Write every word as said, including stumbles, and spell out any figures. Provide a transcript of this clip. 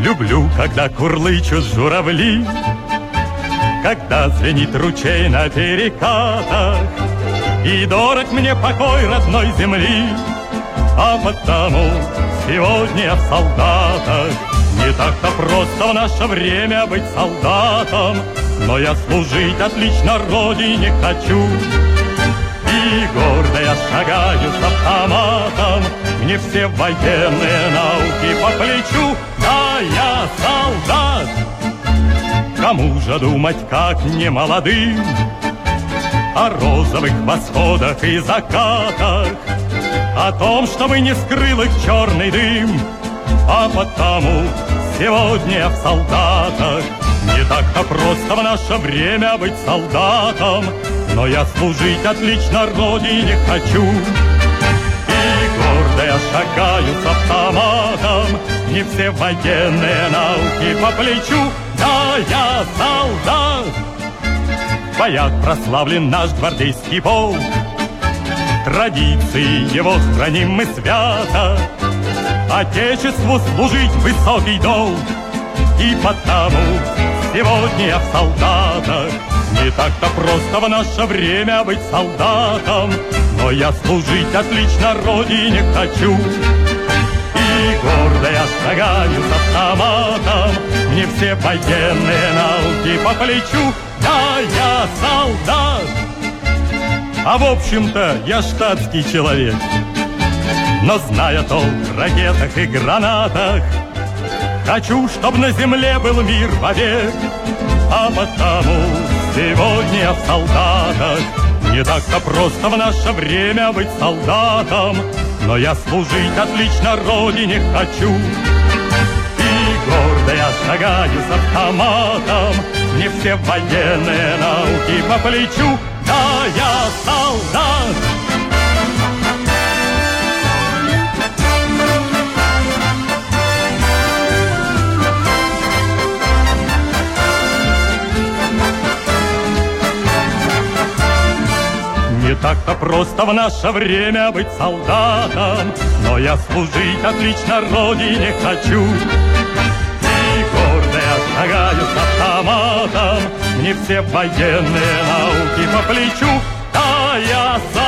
Люблю, когда курлычут журавли, когда звенит ручей на перекатах, и дорог мне покой родной земли, а потому сегодня я в солдатах. Не так-то просто в наше время быть солдатом, но я служить отлично родине хочу. И гордо я шагаю с автоматом, мне все военные науки по плечу. Да, я солдат! Кому же думать, как не молодым, о розовых восходах и закатах, о том, чтобы не скрыл их черный дым, а потому сегодня я в солдатах. Не так-то просто в наше время быть солдатом, но я служить отлично родине хочу. И гордо я шагаю с автоматом, мне все военные науки по плечу. Да, я солдат! В боях прославлен наш гвардейский полк, традиции его храним мы свято, Отечеству служить высокий долг, и потому сегодня я в солдатах. Не так-то просто в наше время быть солдатом, но я служить отлично родине хочу. И гордо я шагаю с автоматом, мне все военные науки по плечу. Да, я солдат! А в общем-то я штатский человек, но зная толк в ракетах и гранатах, хочу, чтоб на земле был мир вовек, а потому сегодня я в солдатах. Не так-то просто в наше время быть солдатом, но я служить отлично родине хочу. И гордо я шагаю с автоматом, мне все военные науки по плечу. Да, я солдат! Не так-то просто в наше время быть солдатом, но я служить отлично родине хочу. И гордо я шагаю с автоматом, мне все военные науки по плечу. Да, я солдат!